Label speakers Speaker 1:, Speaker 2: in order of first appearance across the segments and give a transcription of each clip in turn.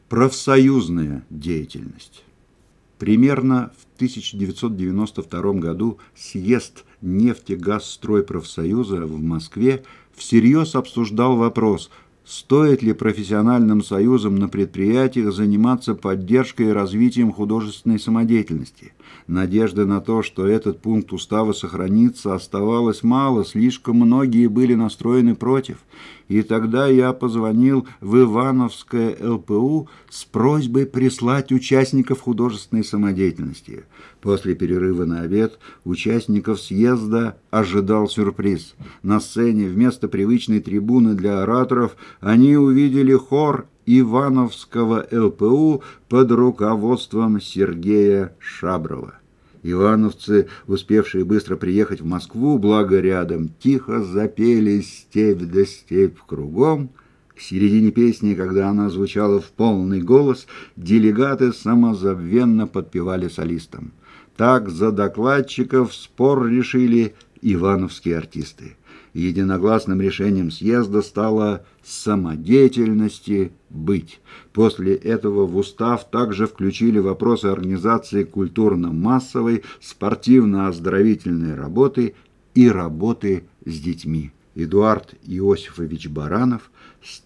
Speaker 1: Профсоюзная деятельность. Примерно в 1992 году съезд нефтегазстройпрофсоюза в Москве всерьез обсуждал вопрос, стоит ли профессиональным союзам на предприятиях заниматься поддержкой и развитием художественной самодеятельности. Надежды на то, что этот пункт устава сохранится, оставалось мало, слишком многие были настроены против. И тогда я позвонил в Ивановское ЛПУ с просьбой прислать участников художественной самодеятельности. После перерыва на обед участников съезда ожидал сюрприз. На сцене вместо привычной трибуны для ораторов они увидели хор Ивановского ЛПУ под руководством Сергея Шаброва. Ивановцы, успевшие быстро приехать в Москву, благо рядом, тихо запели «Степь да степь кругом». К середине песни, когда она звучала в полный голос, делегаты самозабвенно подпевали солистам. Так за докладчиков спор решили ивановские артисты. Единогласным решением съезда стало самодеятельности быть. После этого в устав также включили вопросы организации культурно-массовой, спортивно-оздоровительной работы и работы с детьми. Эдуард Иосифович Баранов с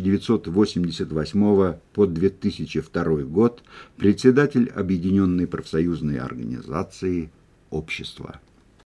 Speaker 1: 1988 по 2002 год председатель Объединенной профсоюзной организации «Общество».